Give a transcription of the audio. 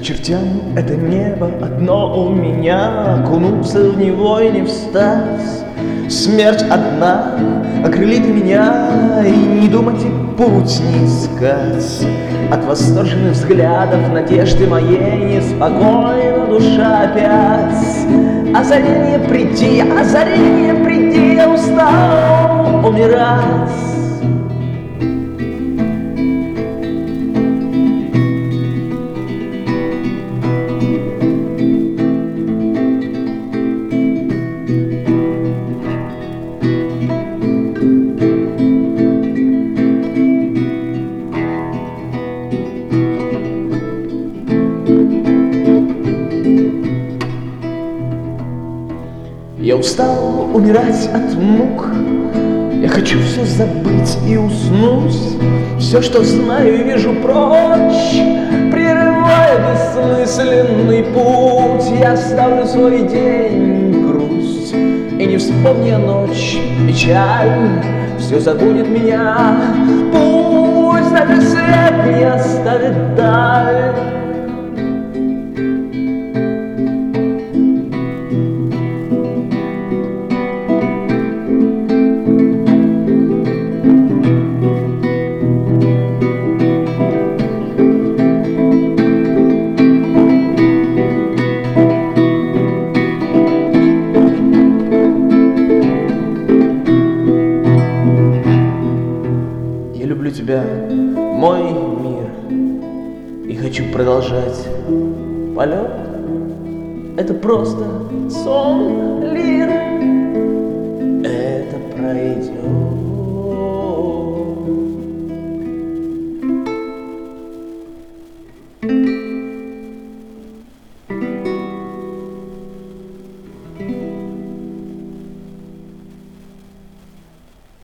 чертям это небо одно у меня, окунуться в него и не встать. Смерть одна окрылит меня, и не думать и путь не искать. От восторженных взглядов надежды моей неспокойна душа опять. Озарение приди, я устал умирать. Я устал умирать от мук, я хочу все забыть и уснуть. Все, что знаю и вижу, прочь, прерывая бессмысленный путь. Я оставлю свой день грусть, и не вспомня ночь печаль, все забудет меня. Пусть даже свет не оставит даль. Я люблю тебя, мой мир, и хочу продолжать полет. Это просто сон, лир, это пройдет.